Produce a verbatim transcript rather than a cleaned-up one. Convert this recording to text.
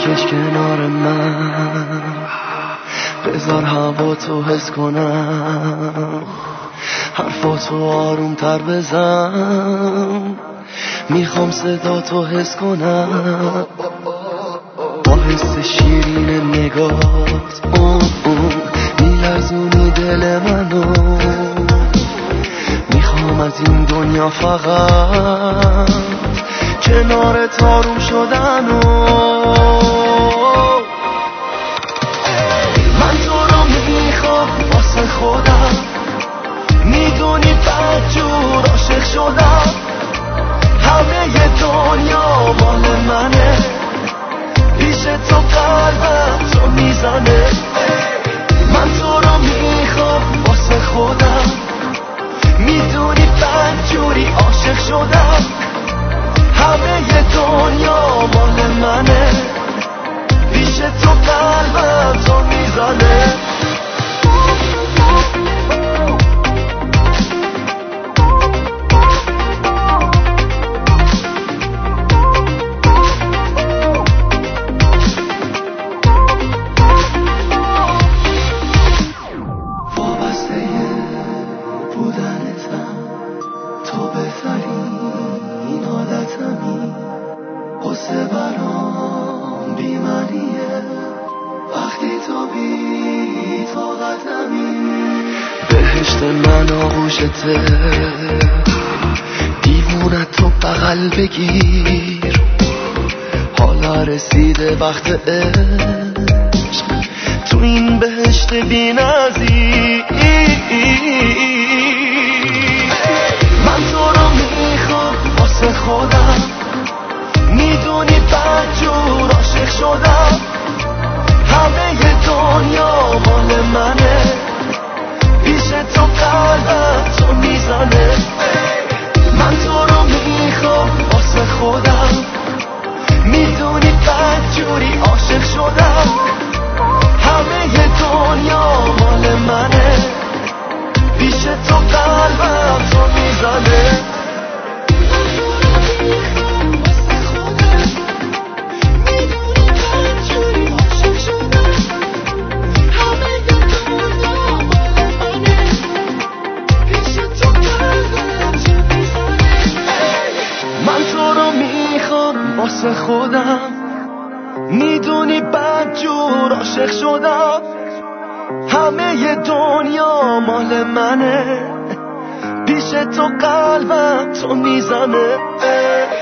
بکش کنار من، بذار هوا تو حس کنم، حرفاتو آروم تر بزن، میخوام صدا تو حس کنم، با حس شیرین نگات میلرزونی دل منو، میخوام از این دنیا فقط کنارت آروم شدن و من تو رو میخوام واسه خودم، میدونی بدجور عاشق شدم، همه ی دنیا مال منه، پیش تو قلبم تو میزنه، من تو رو میخوام واسه خودم، میدونی بدجوری عاشق شدم، همه ی دنیا مال منه، پیش تو قلبم تو میزنه. وابسته بودنتم، تو بهترین عادتمی، قصه برام بیماریه وقتی تو بی طاقتمی، بهشت من آغوشته، دیوونت تو بغل بگیر، حالا رسیده وقت عشق تو این بهشت بی نظیر، من تو رو میخوام واسه خودم، میدونی بدجور عاشق شدم، همه ی دنیا مال منه، پیش تو قلبم تو میزنه، من تو رو میخوام واسه خودم، میدونی بدجوری عاشق شدم، همه ی دنیا مال منه، پیش تو قلبم تو میزنه. واسه خودم، میدونی بدجور عاشق شدم، همه ی دنیا مال منه، پیش تو قلبم تو میزنه.